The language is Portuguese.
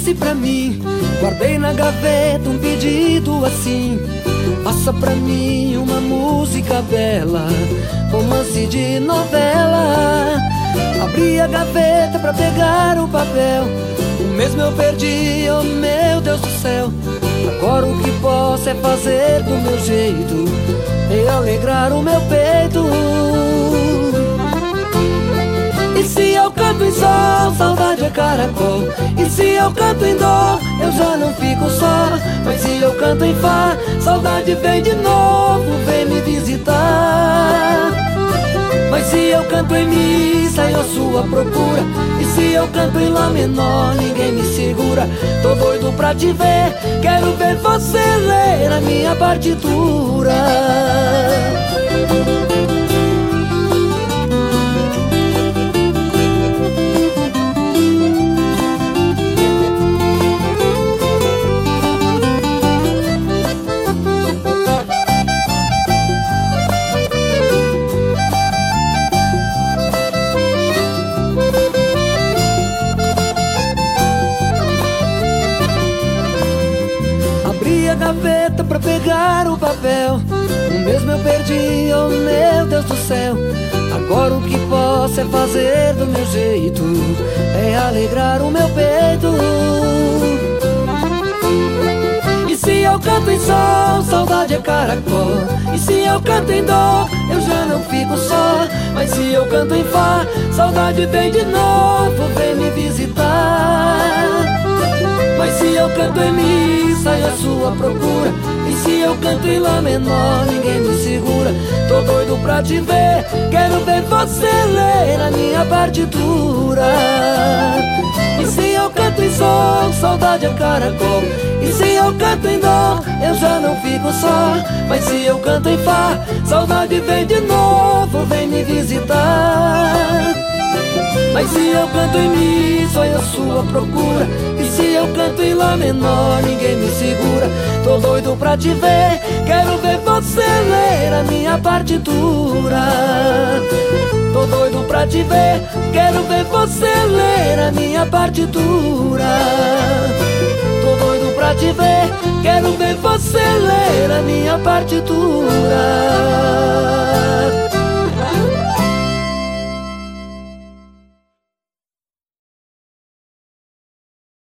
disse pra mim, guardei na gaveta um pedido assim: passa pra mim uma música bela, romance de novela. Abri a gaveta pra pegar o papel, o mesmo eu perdi, oh meu Deus do céu. Agora o que posso é fazer do meu jeito e alegrar o meu peito. E se eu canto em sol, saudade é caracol. E se eu canto em dó, eu já não fico só. Mas se eu canto em fá, saudade vem de novo, vem me visitar. Mas se eu canto em mi, saio à sua procura. E se eu canto em lá menor, ninguém me segura. Tô doido pra te ver, quero ver você ler a minha partitura. Gaveta pra pegar o papel, o mesmo eu perdi, oh meu Deus do céu. Agora o que posso é fazer do meu jeito, é alegrar o meu peito. E se eu canto em sol, saudade é caracol. E se eu canto em dó, eu já não fico só. Mas se eu canto em fá, saudade vem de novo, vem me visitar. Mas se eu canto em mi, saio à sua procura. E se eu canto em lá menor, ninguém me segura. Tô doido pra te ver, quero ver você ler a minha partitura. E se eu canto em sol, saudade é caracol. E se eu canto em dó, eu já não fico só. Mas se eu canto em fá, saudade vem de novo, vem me visitar. Mas se eu canto em mi, sou eu sua procura. E se eu canto em lá menor, ninguém me segura. Tô doido pra te ver, quero ver você ler a minha partitura. Tô doido pra te ver, quero ver você ler a minha partitura. Tô doido pra te ver, quero ver você ler a minha partitura.